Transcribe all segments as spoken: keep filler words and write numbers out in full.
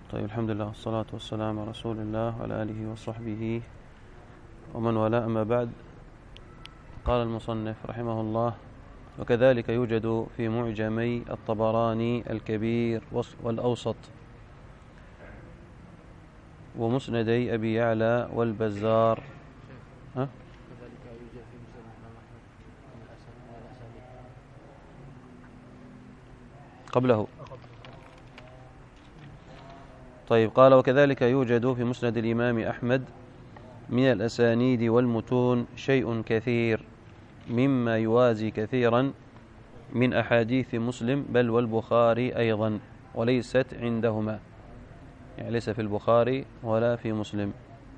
طيب، الحمد لله والصلاة والسلام على رسول الله وعلى آله وصحبه ومن والاه، أما بعد. قال المصنف رحمه الله: وكذلك يوجد في معجمي الطبراني الكبير والأوسط ومسندي أبي يعلى والبزار. ها؟ قبله. طيب، قال: وكذلك يوجد في مسند الإمام أحمد من الأسانيد والمتون شيء كثير مما يوازي كثيرا من أحاديث مسلم بل والبخاري أيضا، وليست عندهما، يعني ليس في البخاري ولا في مسلم.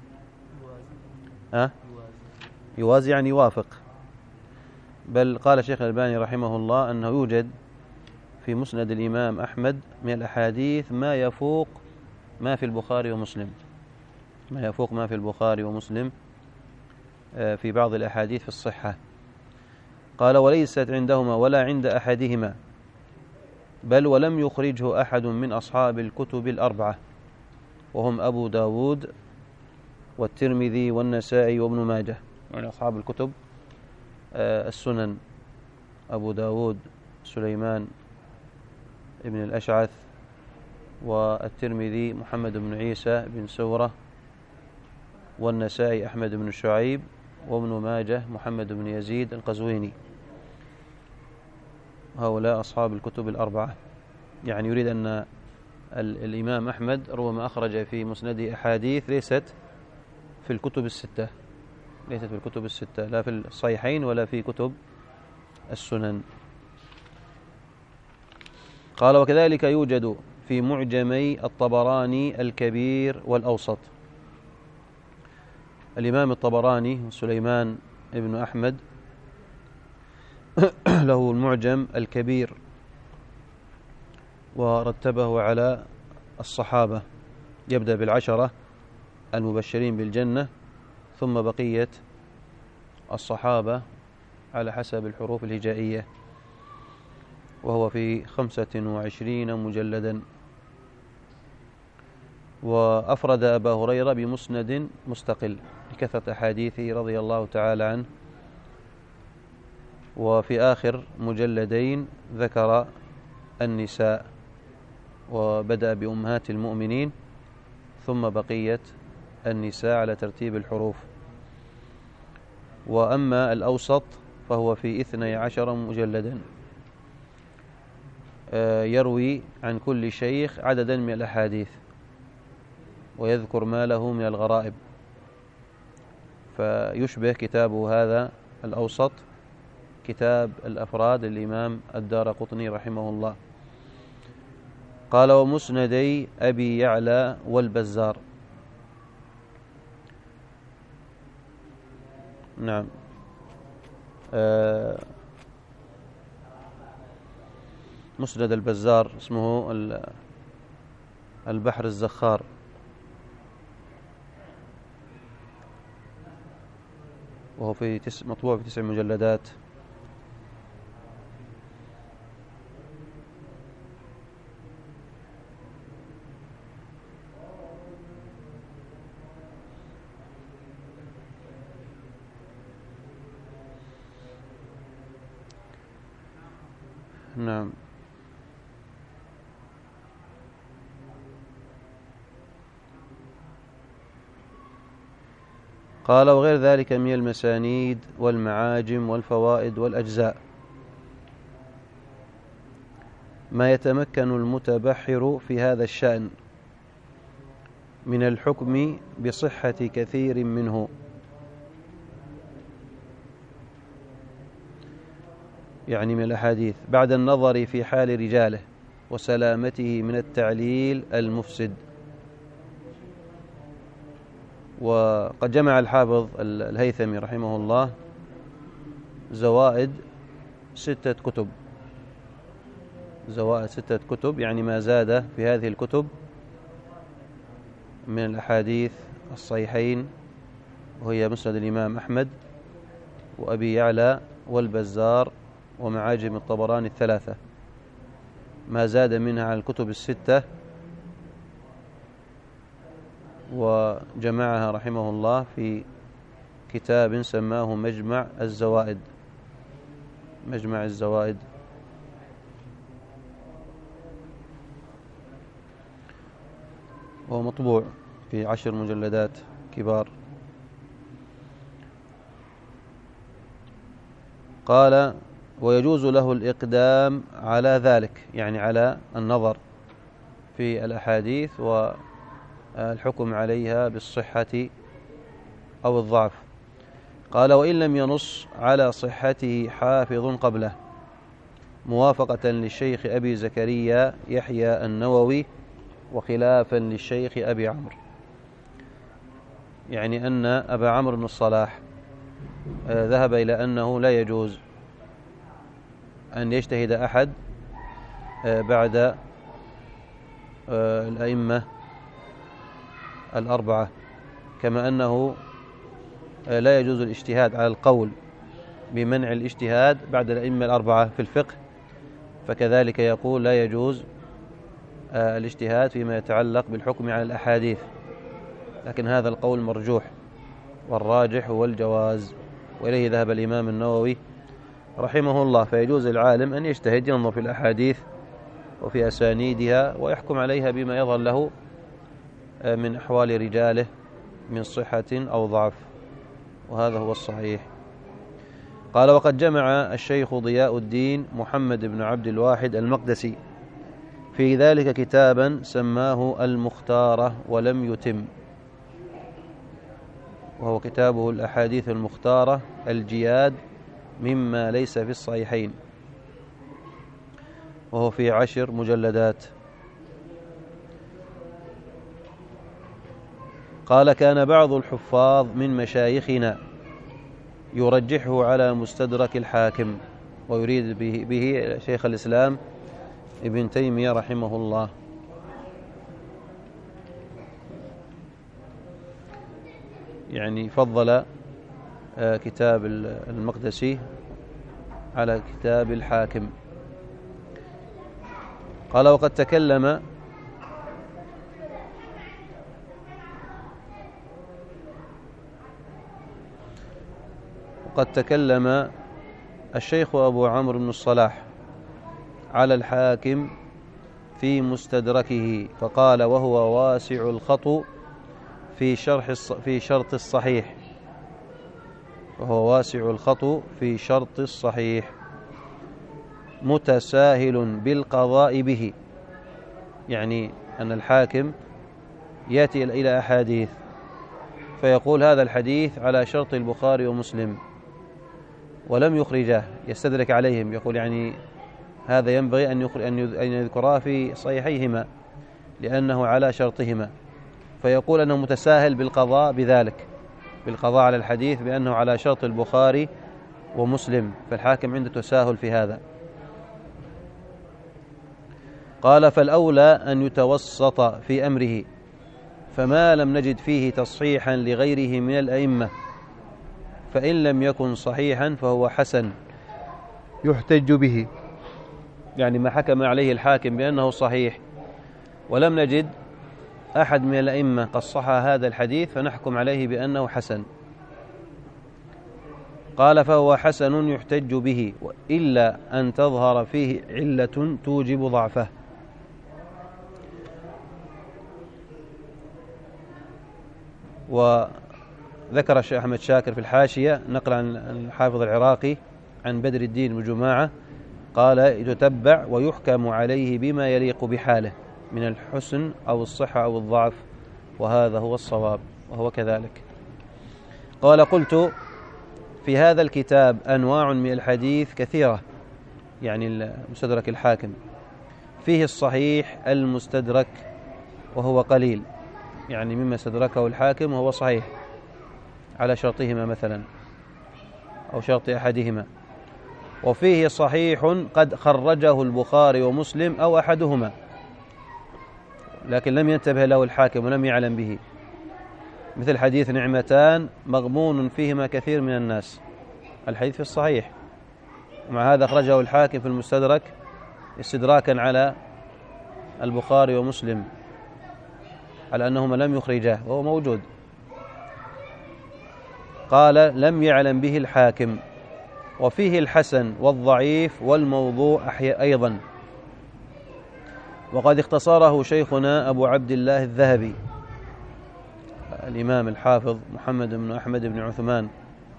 أه؟ يوازي يعني يوافق. بل قال الشيخ الألباني رحمه الله أنه يوجد في مسند الإمام أحمد من الأحاديث ما يفوق ما في البخاري ومسلم، ما يفوق ما في البخاري ومسلم في بعض الأحاديث في الصحة. قال: وليست عندهما ولا عند أحدهما، بل ولم يخرجه أحد من أصحاب الكتب الأربعة، وهم أبو داود والترمذي والنسائي وابن ماجه، يعني أصحاب الكتب السنن: أبو داود سليمان ابن الأشعث، والترمذي محمد بن عيسى بن سورة، والنسائي أحمد بن شعيب، وابن ماجه محمد بن يزيد القزويني. هؤلاء أصحاب الكتب الأربعة. يعني يريد أن الإمام أحمد ربما أخرج في مسنده أحاديث ليست في الكتب الستة، ليست في الكتب الستة، لا في الصحيحين ولا في كتب السنن. قال: وكذلك يوجد في معجمي الطبراني الكبير والأوسط. الإمام الطبراني سليمان ابن أحمد له المعجم الكبير، ورتبه على الصحابة، يبدأ بالعشرة المبشرين بالجنة، ثم بقية الصحابة على حسب الحروف الهجائية، وهو في خمسة وعشرين مجلدا. وأفرد أبا هريرة بمسند مستقل لكثرة أحاديثه رضي الله تعالى عنه. وفي آخر مجلدين ذكر النساء، وبدأ بأمهات المؤمنين ثم بقية النساء على ترتيب الحروف. وأما الأوسط فهو في اثني عشر مجلدا، يروي عن كل شيخ عددا من الأحاديث، ويذكر ما له من الغرائب، فيشبه كتابه هذا الأوسط كتاب الأفراد الإمام الدارقطني رحمه الله. قال: ومسندي أبي يعلى والبزار. نعم. آه مسند البزار اسمه البحر الزخار، وهو في تس... مطبوع في تسع مجلدات. نعم. قال: وغير ذلك من المسانيد والمعاجم والفوائد والأجزاء ما يتمكن المتبحر في هذا الشأن من الحكم بصحة كثير منه، يعني من الأحاديث، بعد النظر في حال رجاله وسلامته من التعليل المفسد. وقد جمع الحافظ الهيثمي رحمه الله زوائد ستة كتب، زوائد ستة كتب، يعني ما زاد في هذه الكتب من الأحاديث الصحيحين، وهي مسند الإمام أحمد وأبي يعلى والبزار ومعاجم الطبراني الثلاثة، ما زاد منها على الكتب الستة وجمعها رحمه الله في كتاب سماه مجمع الزوائد. مجمع الزوائد. وهو مطبوع في عشر مجلدات كبار. قال: ويجوز له الإقدام على ذلك، يعني على النظر في الأحاديث والحكم عليها بالصحة أو الضعف. قال: وإن لم ينص على صحته حافظ قبله، موافقة للشيخ أبي زكريا يحيى النووي وخلافا للشيخ أبي عمرو. يعني أن أبا عمرو بن الصلاح ذهب إلى أنه لا يجوز أن يجتهد أحد بعد الأئمة الأربعة، كما أنه لا يجوز الاجتهاد على القول بمنع الاجتهاد بعد الأئمة الأربعة في الفقه، فكذلك يقول لا يجوز الاجتهاد فيما يتعلق بالحكم على الأحاديث، لكن هذا القول مرجوح، والراجح هو الجواز، وإليه ذهب الإمام النووي رحمه الله. فيجوز العالم أن يجتهد، ينظر في الأحاديث وفي أسانيدها ويحكم عليها بما يظهر له من أحوال رجاله من صحة أو ضعف، وهذا هو الصحيح. قال: وقد جمع الشيخ ضياء الدين محمد بن عبد الواحد المقدسي في ذلك كتابا سماه المختارة ولم يتم، وهو كتابه الأحاديث المختارة الجياد مما ليس في الصحيحين، وهو في عشر مجلدات. قال: كان بعض الحفاظ من مشايخنا يرجحه على مستدرك الحاكم، ويريد به, به شيخ الإسلام ابن تيمية رحمه الله. يعني فضل كتاب المقدسي على كتاب الحاكم. قال: وقد تكلم وقد تكلم الشيخ أبو عمرو بن الصلاح على الحاكم في مستدركه، فقال: وهو واسع الخطأ في شرح في شرط الصحيح وهو واسع الخطأ في شرط الصحيح متساهل بالقضاء به. يعني أن الحاكم يأتي إلى أحاديث فيقول هذا الحديث على شرط البخاري ومسلم ولم يخرجه، يستدرك عليهم، يقول يعني هذا ينبغي أن يذكراه في صحيحيهما لأنه على شرطهما، فيقول أنه متساهل بالقضاء بذلك، بالقضاء على الحديث بأنه على شرط البخاري ومسلم، فالحاكم عنده تساهل في هذا. قال: فالأولى أن يتوسط في أمره، فما لم نجد فيه تصحيحا لغيره من الأئمة، فإن لم يكن صحيحا فهو حسن يحتج به. يعني ما حكم عليه الحاكم بأنه صحيح ولم نجد أحد من الأئمة قد صح هذا الحديث فنحكم عليه بأنه حسن. قال: فهو حسن يحتج به إلا أن تظهر فيه علة توجب ضعفه. وذكر الشيخ أحمد شاكر في الحاشية نقل عن الحافظ العراقي عن بدر الدين بن جماعة قال: يتتبع ويحكم عليه بما يليق بحاله من الحسن أو الصحة أو الضعف، وهذا هو الصواب، وهو كذلك. قال: قلت: في هذا الكتاب أنواع من الحديث كثيرة، يعني مستدرك الحاكم، فيه الصحيح المستدرك وهو قليل، يعني مما استدركه الحاكم وهو صحيح على شرطهما مثلا أو شرط أحدهما، وفيه صحيح قد خرجه البخاري ومسلم أو أحدهما لكن لم ينتبه له الحاكم ولم يعلم به، مثل حديث نعمتان مغبون فيهما كثير من الناس، الحديث في الصحيح، ومع هذا أخرجه الحاكم في المستدرك استدراكا على البخاري ومسلم، على أنهما لم يخرجاه وهو موجود. قال لم يعلم به الحاكم. وفيه الحسن والضعيف والموضوع أيضا، وقد اختصره شيخنا أبو عبد الله الذهبي الإمام الحافظ محمد بن أحمد بن عثمان،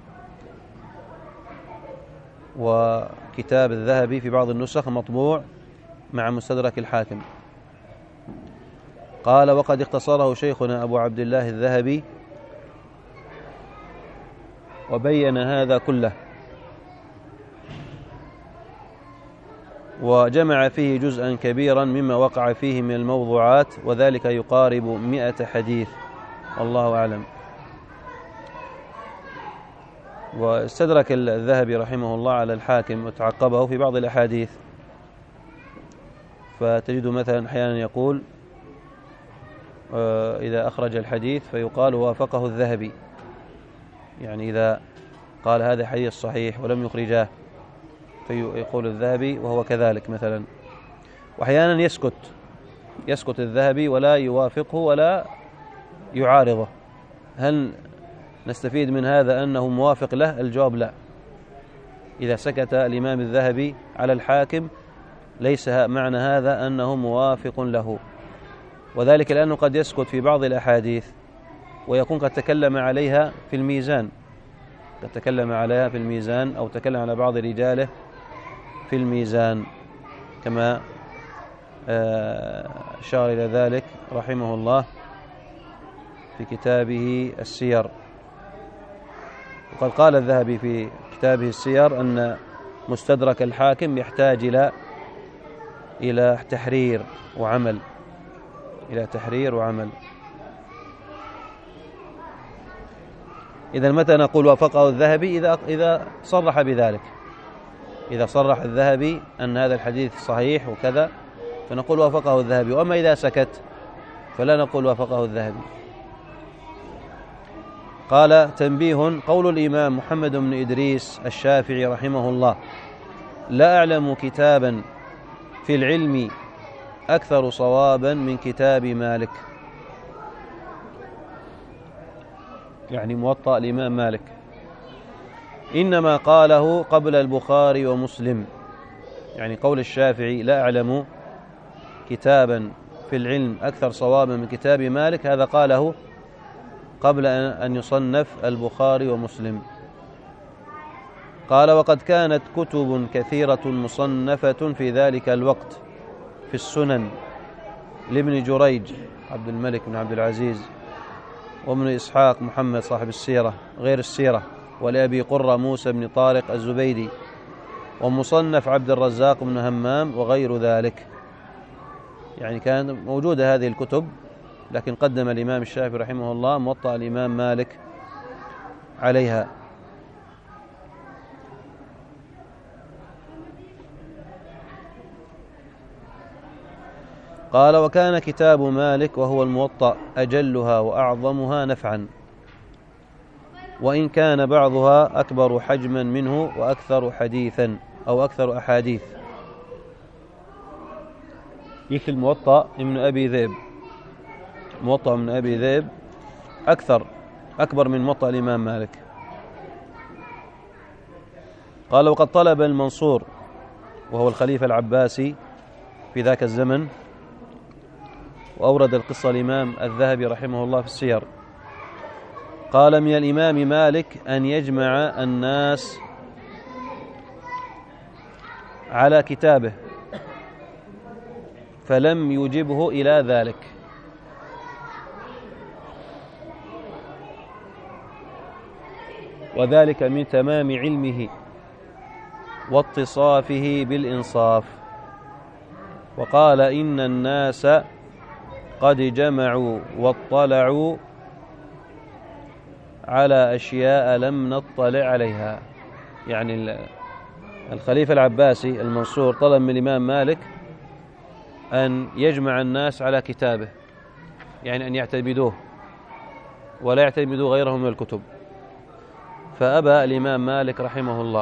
وكتاب الذهبي في بعض النسخ مطبوع مع مستدرك الحاكم. قال وقد اختصره شيخنا أبو عبد الله الذهبي وبين هذا كله، وجمع فيه جزءا كبيرا مما وقع فيه من الموضوعات، وذلك يقارب مئة حديث والله أعلم. واستدرك الذهبي رحمه الله على الحاكم وتعقبه في بعض الأحاديث، فتجد مثلا أحيانا يقول إذا أخرج الحديث فيقال وافقه الذهبي، يعني إذا قال هذا حديث صحيح ولم يخرجاه فيقول الذهبي وهو كذلك مثلا. وأحيانا يسكت يسكت الذهبي ولا يوافقه ولا يعارضه. هل نستفيد من هذا أنه موافق له؟ الجواب لا. إذا سكت الإمام الذهبي على الحاكم ليس معنى هذا أنه موافق له، وذلك لأنه قد يسكت في بعض الأحاديث ويكون قد تكلم عليها في الميزان قد تكلم عليها في الميزان أو تكلم على بعض رجاله في الميزان، كما أشار إلى ذلك رحمه الله في كتابه السير. وقد قال الذهبي في كتابه السير أن مستدرك الحاكم يحتاج إلى إلى تحرير وعمل إلى تحرير وعمل. إذا متى نقول وافقه الذهبي؟ إذا إذا صرح بذلك، إذا صرح الذهبي أن هذا الحديث صحيح وكذا فنقول وافقه الذهبي، وأما إذا سكت فلا نقول وافقه الذهبي. قال تنبيه: قول الإمام محمد بن إدريس الشافعي رحمه الله: لا أعلم كتابا في العلم أكثر صوابا من كتاب مالك، يعني موطأ الإمام مالك، إنما قاله قبل البخاري ومسلم. يعني قول الشافعي لا أعلم كتابا في العلم أكثر صوابا من كتاب مالك، هذا قاله قبل أن يصنف البخاري ومسلم. قال وقد كانت كتب كثيرة مصنفة في ذلك الوقت في السنن لابن جريج عبد الملك بن عبد العزيز، وابن إسحاق محمد صاحب السيرة غير السيرة، ولأبي قرة موسى بن طارق الزبيدي، ومصنف عبد الرزاق بن همام وغير ذلك. يعني كانت موجودة هذه الكتب، لكن قدم الإمام الشافعي رحمه الله موطأ الإمام مالك عليها. قال وكان كتاب مالك وهو الموطأ أجلها وأعظمها نفعا، وإن كان بعضها أكبر حجما منه وأكثر حديثا أو أكثر أحاديث، مثل موطأ ابن أبي ذئب. موطأ ابن أبي ذئب أكثر أكبر من موطأ الإمام مالك. قال وقد طلب المنصور وهو الخليفة العباسي في ذاك الزمن، وأورد القصة الإمام الذهبي رحمه الله في السير، قال من الإمام مالك أن يجمع الناس على كتابه، فلم يجبه إلى ذلك. وذلك من تمام علمه واتصافه بالإنصاف. وقال إن الناس قد جمعوا واطلعوا على أشياء لم نطلع عليها. يعني الخليفة العباسي المنصور طلب من الإمام مالك أن يجمع الناس على كتابه، يعني أن يعتمدوه ولا يعتمدوا غيره من الكتب، فأبى الإمام مالك رحمه الله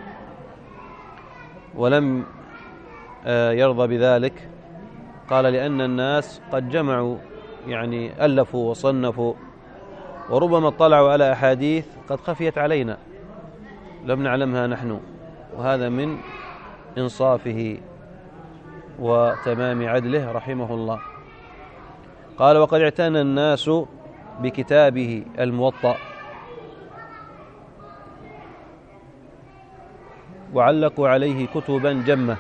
ولم يرضى بذلك. قال لأن الناس قد جمعوا يعني ألفوا وصنفوا، وربما اطلعوا على أحاديث قد خفيت علينا لم نعلمها نحن، وهذا من إنصافه وتمام عدله رحمه الله. قال: وقد اعتنى الناس بكتابه الموطأ وعلقوا عليه كتبا جمة،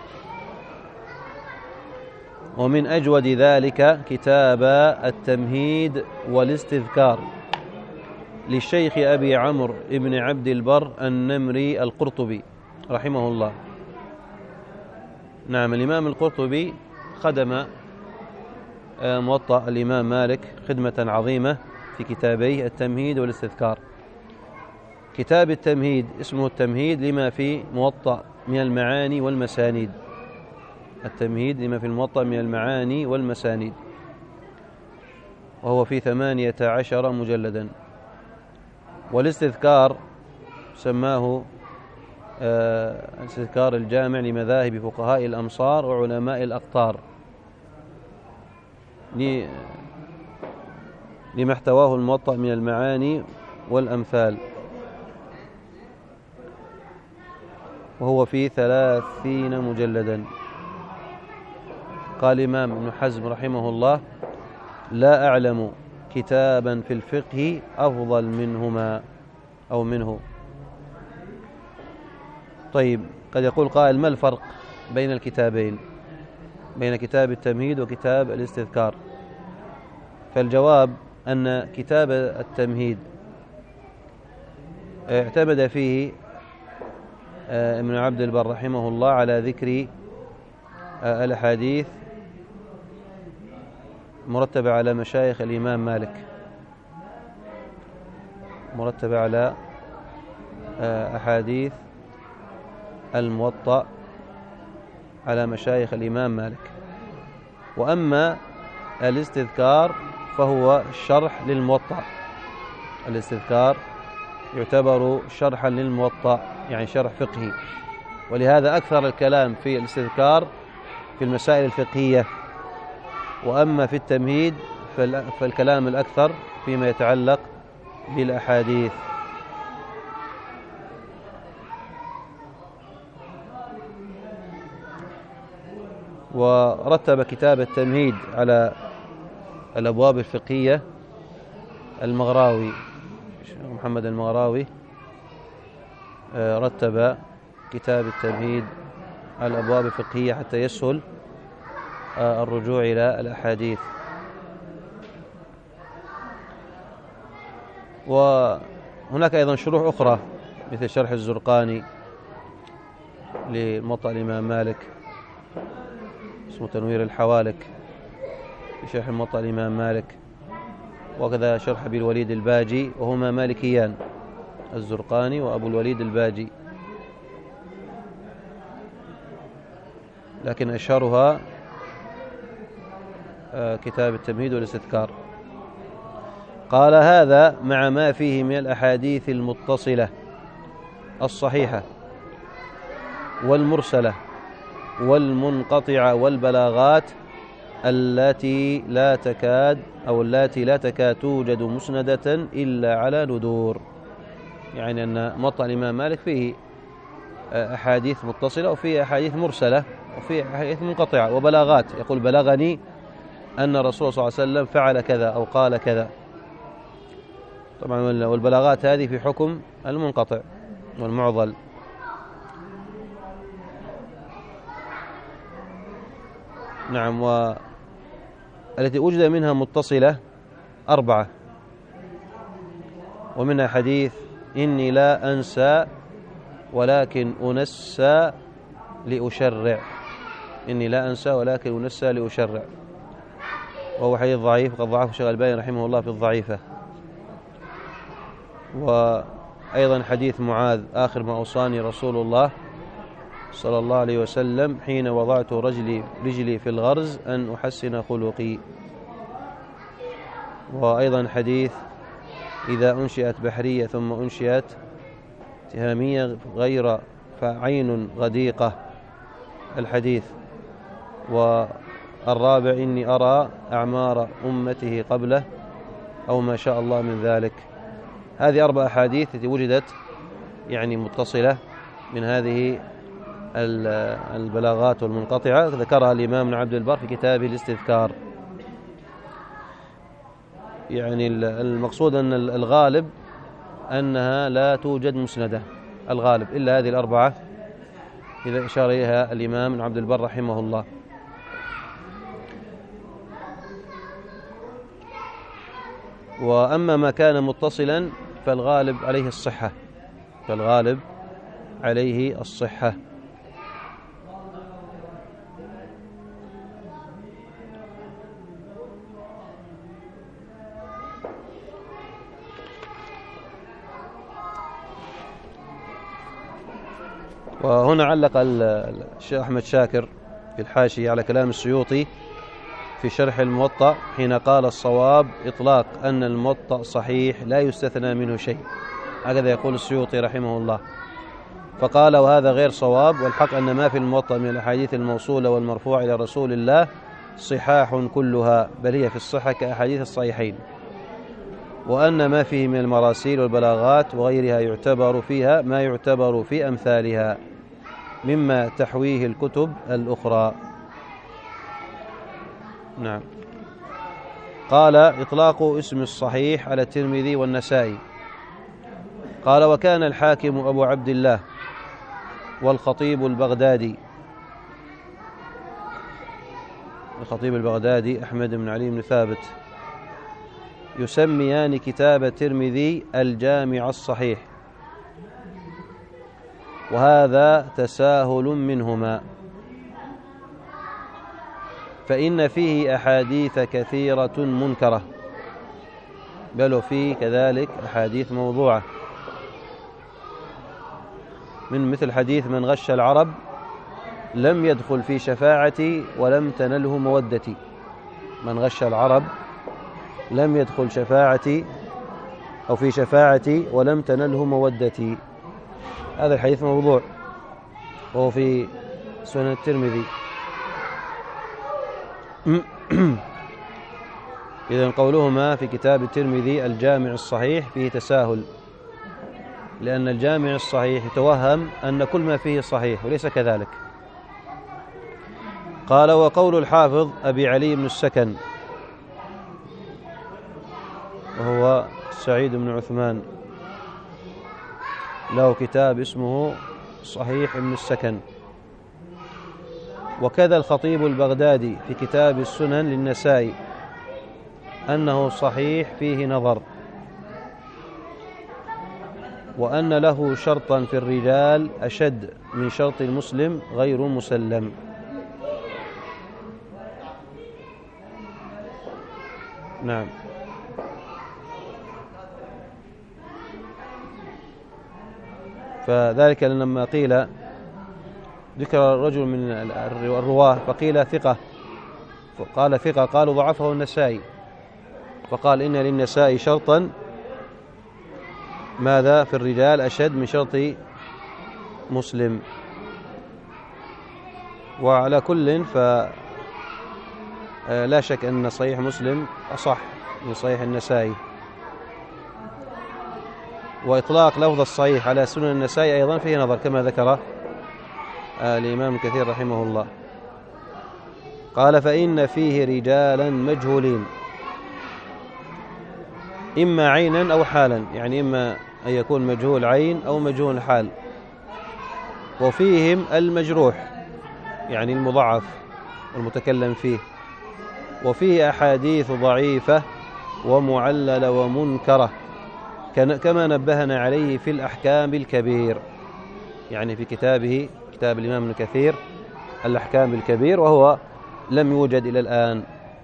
ومن أجود ذلك كتاب التمهيد والاستذكار للشيخ أبي عمرو بن عبد البر النمري القرطبي رحمه الله. نعم، الإمام القرطبي خدم موطأ الإمام مالك خدمة عظيمة في كتابيه التمهيد والاستذكار. كتاب التمهيد اسمه التمهيد لما في موطأ من المعاني والمسانيد، التمهيد لما في الموطأ من المعاني والمسانيد، وهو في ثمانية عشر مجلدا. والاستذكار سماه الاستذكار الجامع لمذاهب فقهاء الأمصار وعلماء الأقطار لما احتواه الموطأ من المعاني والأمثال، وهو في ثلاثين مجلدا. قال الإمام ابن حزم رحمه الله: لا أعلم كتابا في الفقه أفضل منهما أو منه. طيب، قد يقول قائل: ما الفرق بين الكتابين، بين كتاب التمهيد وكتاب الاستذكار؟ فالجواب أن كتاب التمهيد اعتمد فيه ابن عبد البر رحمه الله على ذكر الأحاديث مرتبة على مشايخ الإمام مالك، مرتبة على أحاديث الموطأ على مشايخ الإمام مالك. وأما الاستذكار فهو شرح للموطأ، الاستذكار يعتبر شرحا للموطأ، يعني شرح فقهي، ولهذا أكثر الكلام في الاستذكار في المسائل الفقهية. وأما في التمهيد فالكلام الأكثر فيما يتعلق بالأحاديث. ورتب كتاب التمهيد على الأبواب الفقهية المغراوي، محمد المغراوي رتب كتاب التمهيد على الأبواب الفقهية حتى يسهل الرجوع إلى الأحاديث. وهناك أيضا شروح أخرى مثل شرح الزرقاني لموطأ الإمام مالك اسمه تنوير الحوالك في شرح موطأ الإمام مالك، وكذا شرح أبي الوليد الباجي، وهما مالكيان، الزرقاني وأبو الوليد الباجي، لكن أشهرها كتاب التمهيد والاستذكار. قال: هذا مع ما فيه من الأحاديث المتصلة الصحيحة والمرسلة والمنقطعة والبلاغات التي لا تكاد أو التي لا تكاد توجد مسندة إلا على ندور، يعني أن موطأ الإمام مالك فيه أحاديث متصلة وفيه أحاديث مرسلة وفيه أحاديث منقطعة وبلاغات، يقول: بلغني أن الرسول صلى الله عليه وسلم فعل كذا أو قال كذا. طبعا والبلاغات هذه في حكم المنقطع والمعضل. نعم. والتي وجد منها متصلة أربعة، ومنها حديث: إني لا أنسى ولكن أنسى لأشرع، إني لا أنسى ولكن أنسى لأشرع، وهو حديث ضعيف قد ضعفه الشيخ الألباني رحمه الله في الضعيفة. وأيضا حديث معاذ: آخر ما أوصاني رسول الله صلى الله عليه وسلم حين وضعت رجلي رجلي في الغرز أن أحسن خلقي. وأيضا حديث: إذا أنشئت بحرية ثم أنشئت تهامية غير فعين غديقة، الحديث. الرابع إني أرى أعمار أمته قبله أو ما شاء الله من ذلك. هذه أربع أحاديث التي وجدت يعني متصلة من هذه البلاغات والمنقطعة ذكرها الإمام ابن عبد البر في كتابه الاستذكار. يعني المقصود أن الغالب أنها لا توجد مسندة، الغالب إلا هذه الأربعة إذا أشار إليها الإمام ابن عبد البر رحمه الله. وأما ما كان متصلا فالغالب عليه الصحة، فالغالب عليه الصحة. وهنا علق الشيخ أحمد شاكر في الحاشية على كلام السيوطي في شرح الموطأ حين قال الصواب إطلاق أن الموطأ صحيح لا يستثنى منه شيء، هكذا يقول السيوطي رحمه الله. فقال وهذا غير صواب، والحق أن ما في الموطأ من الأحاديث الموصولة والمرفوعة إلى رسول الله صحاح كلها، بل هي في الصحة كأحاديث الصحيحين، وأن ما فيه من المراسيل والبلاغات وغيرها يعتبر فيها ما يعتبر في أمثالها مما تحويه الكتب الأخرى. نعم. قال إطلاق اسم الصحيح على الترمذي والنسائي. قال وكان الحاكم أبو عبد الله والخطيب البغدادي، الخطيب البغدادي أحمد بن علي بن ثابت، يسميان كتاب الترمذي الجامع الصحيح، وهذا تساهل منهما، فإن فيه أحاديث كثيرة منكرة، بل وفيه كذلك أحاديث موضوعة، من مثل حديث من غش العرب لم يدخل في شفاعتي ولم تنله مودتي، من غش العرب لم يدخل شفاعتي أو في شفاعتي ولم تنله مودتي، هذا الحديث موضوع وهو في سنن الترمذي. إذن قولهما في كتاب الترمذي الجامع الصحيح فيه تساهل، لأن الجامع الصحيح يتوهم أن كل ما فيه صحيح وليس كذلك. قال وقول الحافظ أبي علي بن السكن وهو سعيد بن عثمان له كتاب اسمه صحيح ابن السكن، وكذا الخطيب البغدادي في كتاب السنن للنسائي أنه صحيح فيه نظر، وأن له شرطا في الرجال أشد من شرط المسلم غير مسلم. نعم. فذلك لما قيل ذكر رجل من الرواه فقيل ثقة، فقال ثقة، قالوا ضعفه النسائي، فقال إن للنسائي شرطا ماذا في الرجال أشد من شرط مسلم. وعلى كل فلا شك أن صحيح مسلم أصح من صحيح النسائي، وإطلاق لفظ الصحيح على سنن النسائي أيضا فيه نظر كما ذكر الإمام كثير رحمه الله. قال فإن فيه رجالا مجهولين إما عينا أو حالا، يعني إما أن يكون مجهول عين أو مجهول حال، وفيهم المجروح يعني المضعف والمتكلم فيه، وفيه أحاديث ضعيفة ومعللة ومنكرة كما نبهنا عليه في الأحكام الكبير، يعني في كتابه كتاب الإمام ابن كثير الأحكام الكبير، وهو لم يوجد إلى الآن.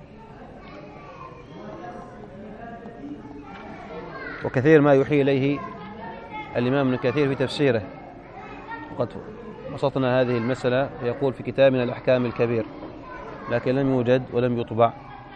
وكثير ما يحيي إليه الإمام ابن كثير في تفسيره، وقد بسطنا هذه المسألة، يقول في كتابنا الأحكام الكبير، لكن لم يوجد ولم يطبع.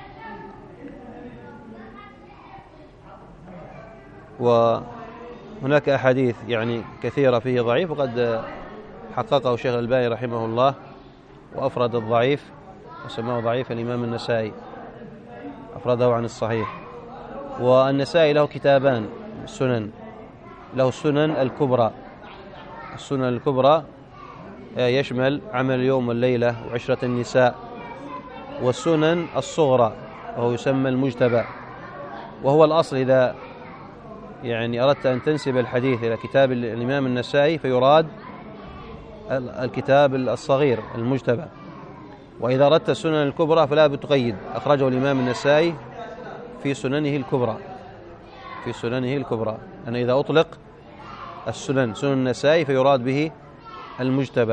وهناك أحاديث يعني كثيرة فيه ضعيف، وقد حققه الشيخ الألباني رحمه الله وأفرد الضعيف وسماه ضعيف الإمام النسائي، أفرده عن الصحيح. والنسائي له كتابان سنن، له السنن الكبرى. السنن الكبرى يشمل عمل اليوم والليلة وعشرة النساء. والسنن الصغرى وهو يسمى المجتبى، وهو الأصل إذا يعني أردت أن تنسب الحديث إلى كتاب الإمام النسائي فيراد الكتاب الصغير المجتبى. وإذا أردت السنن الكبرى فلا بتقيد، أخرجه الإمام النسائي في سننه الكبرى، في سننه الكبرى. أن إذا أطلق السنن سنن النسائي فيراد به المجتبى.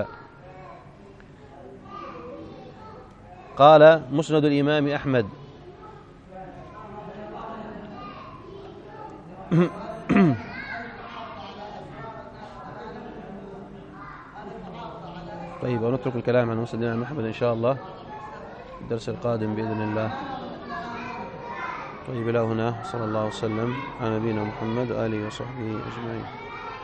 قال مسند الإمام أحمد طيب، ونترك الكلام عن مسند الإمام أحمد إن شاء الله الدرس القادم بإذن الله. طيب، إلى هنا صلى الله وسلم على نبينا محمد وآله وصحبه أجمعين.